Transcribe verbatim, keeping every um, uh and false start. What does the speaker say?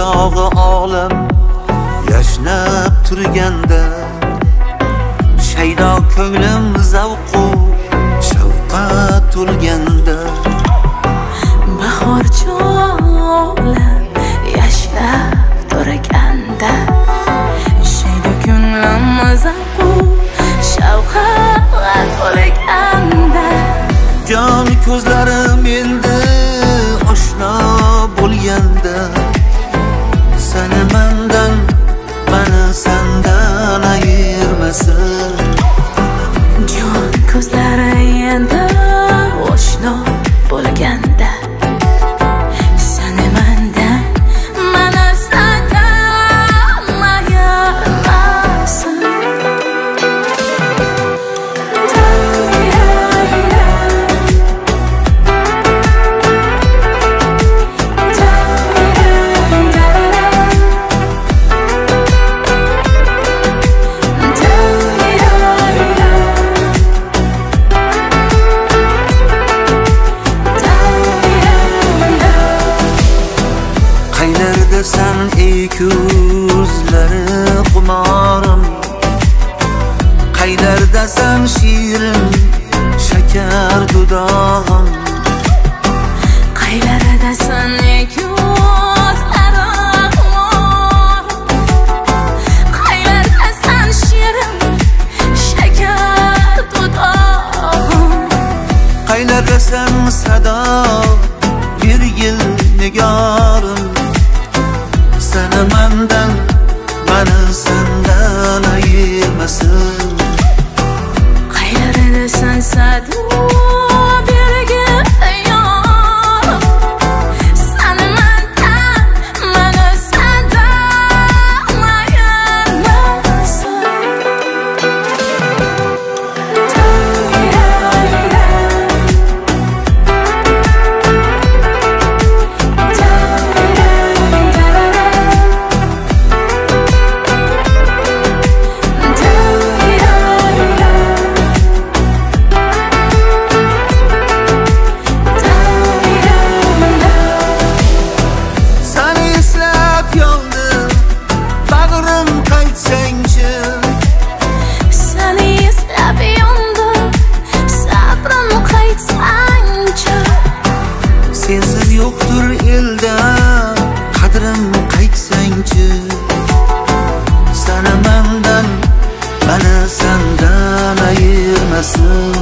chog'i olam yashnab turganda, shaydo ko'nglim zavqu shavqat to'lganda, bahor olam yashnab turganda, shaydo ko'nglim zavqu shavqat to'lganda, jon ko'zlarim endi oshno bo'lganda, seni mendan, meni sendan ayirmasin. jon ko'zlari endi oshno bo'lganda, seni mendan, meni sendan ayirmasin. Sen ey ko'zlari xumorim, qaylardasan shirin shakar dudog'im, qaylardasan ey ko'zlari xumorim, qaylardasan shirin shakar dudog'im, qaylardasan sado bir yil nigorim, seni mendan, meni sendan ayirmasin. qaylardasan sado bergin yorim, seni mendan, meni sendan ayirmasin. Sensiz yo'qdir elda qadrim qaytsangchi, seni mendan, meni sendan ayirmasin.